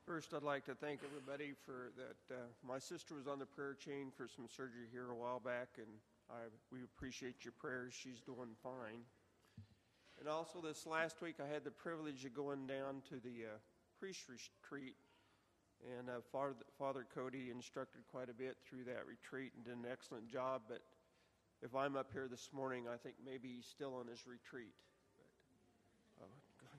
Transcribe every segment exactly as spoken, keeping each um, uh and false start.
First, I'd like to thank everybody for that. Uh, my sister was on the prayer chain for some surgery here a while back, and I, we appreciate your prayers. She's doing fine. And also this last week, I had the privilege of going down to the uh, priest retreat, and uh, Father, Father Cody instructed quite a bit through that retreat and did an excellent job. But if I'm up here this morning, I think maybe he's still on his retreat. But, oh, God.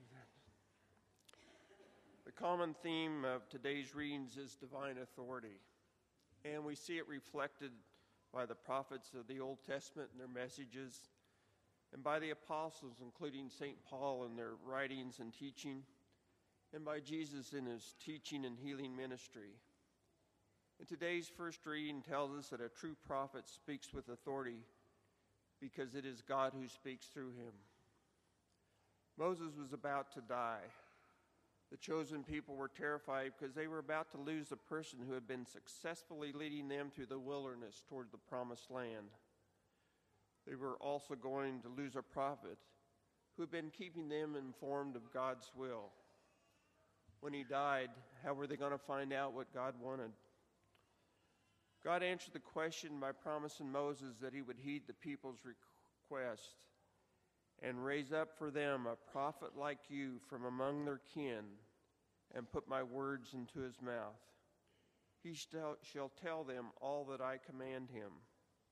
The common theme of today's readings is divine authority, and we see it reflected by the prophets of the Old Testament and their messages, and by the apostles, including Saint Paul in their writings and teaching, and by Jesus in his teaching and healing ministry. And today's first reading tells us that a true prophet speaks with authority because it is God who speaks through him. Moses was about to die. The chosen people were terrified because they were about to lose the person who had been successfully leading them through the wilderness toward the promised land. They were also going to lose a prophet who had been keeping them informed of God's will. When he died, how were they going to find out what God wanted? God answered the question by promising Moses that he would heed the people's request and raise up for them a prophet like you from among their kin, and put my words into his mouth. He shall tell them all that I command him.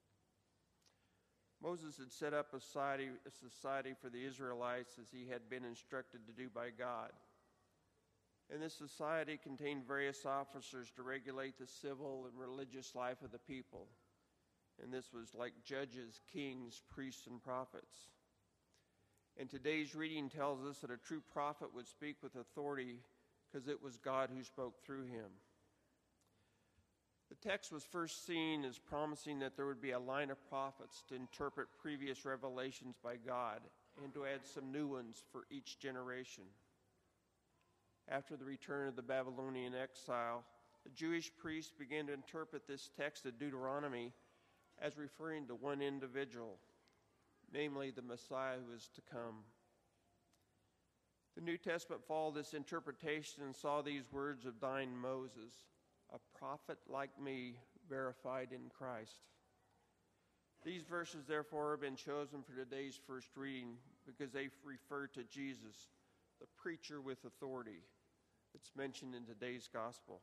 Moses had set up a society, a society for the Israelites as he had been instructed to do by God. And this society contained various officers to regulate the civil and religious life of the people. And this was like judges, kings, priests, and prophets. And today's reading tells us that a true prophet would speak with authority because it was God who spoke through him. The text was first seen as promising that there would be a line of prophets to interpret previous revelations by God and to add some new ones for each generation. After the return of the Babylonian exile, the Jewish priests began to interpret this text of Deuteronomy as referring to one individual, namely the Messiah who is to come. The New Testament followed this interpretation and saw these words of thine Moses, a prophet like me, verified in Christ. These verses, therefore, have been chosen for today's first reading because they refer to Jesus, the preacher with authority, that's mentioned in today's gospel.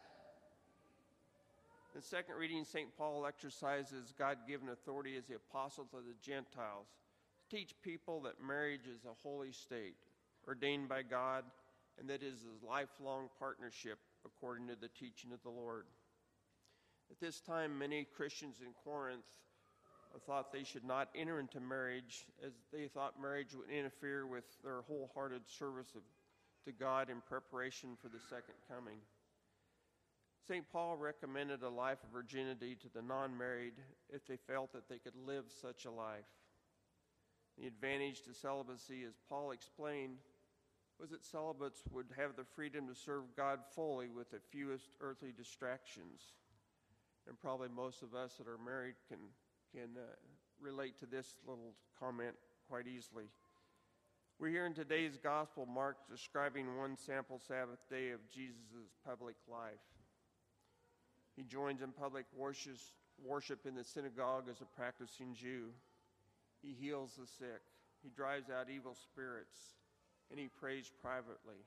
In the second reading, Saint Paul exercises God-given authority as the apostle to the Gentiles to teach people that marriage is a holy state, ordained by God, and that it is a lifelong partnership according to the teaching of the Lord. At this time, many Christians in Corinth thought they should not enter into marriage as they thought marriage would interfere with their wholehearted service of, to God in preparation for the second coming. Saint Paul recommended a life of virginity to the non-married if they felt that they could live such a life. The advantage to celibacy, as Paul explained, was that celibates would have the freedom to serve God fully with the fewest earthly distractions. And probably most of us that are married can, can uh, relate to this little comment quite easily. We're here in today's gospel Mark describing one sample Sabbath day of Jesus' public life. He joins in public worship in the synagogue as a practicing Jew. He heals the sick. He drives out evil spirits. And he prays privately.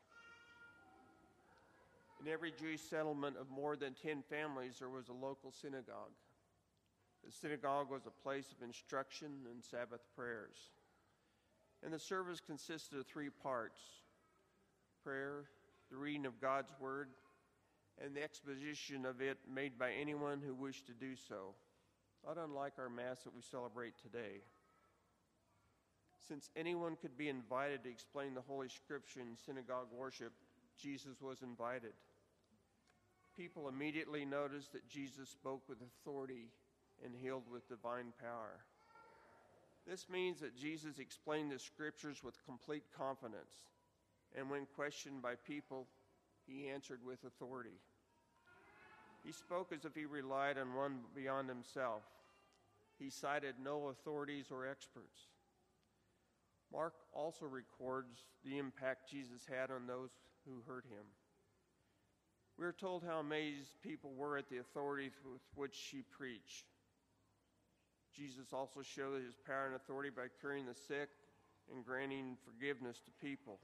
In every Jewish settlement of more than ten families, there was a local synagogue. The synagogue was a place of instruction and Sabbath prayers. And the service consisted of three parts: prayer, the reading of God's word, and the exposition of it made by anyone who wished to do so, not unlike our Mass that we celebrate today. Since anyone could be invited to explain the Holy Scripture in synagogue worship, Jesus was invited. People immediately noticed that Jesus spoke with authority and healed with divine power. This means that Jesus explained the Scriptures with complete confidence, and when questioned by people, he answered with authority. He spoke as if he relied on one beyond himself. He cited no authorities or experts. Mark also records the impact Jesus had on those who heard him. We are told how amazed people were at the authority with which she preached. Jesus also showed his power and authority by curing the sick and granting forgiveness to people.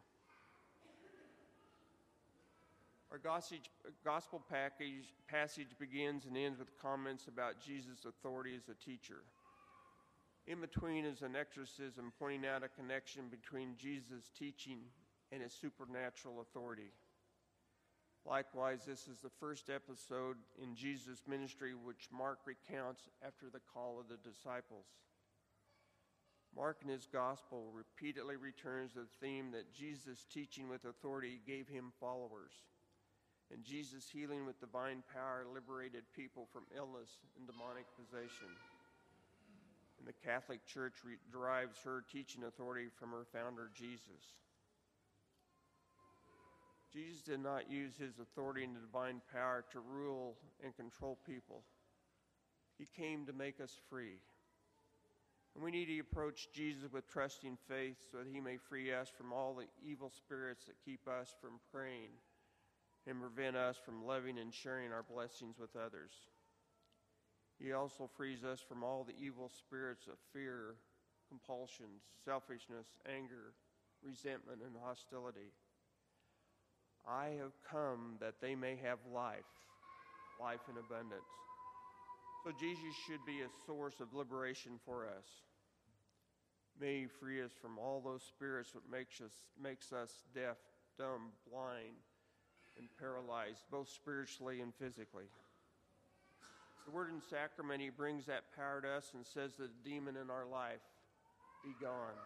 Our gospel package, passage begins and ends with comments about Jesus' authority as a teacher. In between is an exorcism pointing out a connection between Jesus' teaching and his supernatural authority. Likewise, this is the first episode in Jesus' ministry which Mark recounts after the call of the disciples. Mark in his gospel repeatedly returns to the theme that Jesus' teaching with authority gave him followers, and Jesus' healing with divine power liberated people from illness and demonic possession. And the Catholic Church re- derives her teaching authority from her founder, Jesus. Jesus did not use his authority and divine power to rule and control people. He came to make us free. And we need to approach Jesus with trusting faith so that he may free us from all the evil spirits that keep us from praying and prevent us from loving and sharing our blessings with others. He also frees us from all the evil spirits of fear, compulsions, selfishness, anger, resentment, and hostility. I have come that they may have life, life in abundance. So Jesus should be a source of liberation for us. May he free us from all those spirits that makes us, makes us deaf, dumb, blind, and paralyzed, both spiritually and physically. The word in sacrament, he brings that power to us and says that the demon in our life be gone.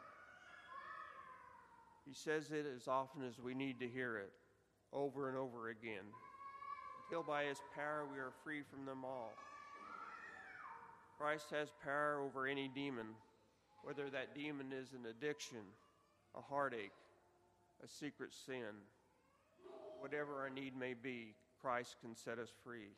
He says it as often as we need to hear it, over and over again, until by his power we are free from them all. Christ has power over any demon, whether that demon is an addiction, a heartache, a secret sin. Whatever our need may be, Christ can set us free.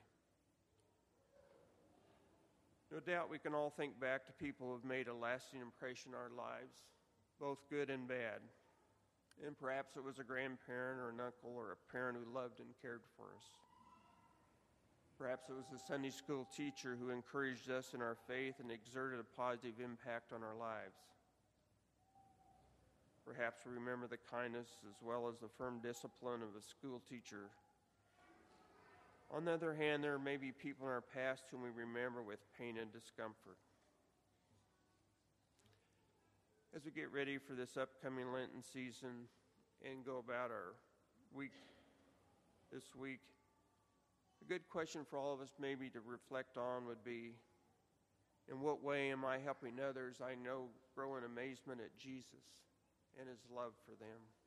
No doubt we can all think back to people who have made a lasting impression on our lives, both good and bad. And perhaps it was a grandparent or an uncle or a parent who loved and cared for us. Perhaps it was a Sunday school teacher who encouraged us in our faith and exerted a positive impact on our lives. Perhaps we remember the kindness as well as the firm discipline of a school teacher. On the other hand, there may be people in our past whom we remember with pain and discomfort. As we get ready for this upcoming Lenten season and go about our week this week, a good question for all of us maybe to reflect on would be, in what way am I helping others I know grow in amazement at Jesus and his love for them?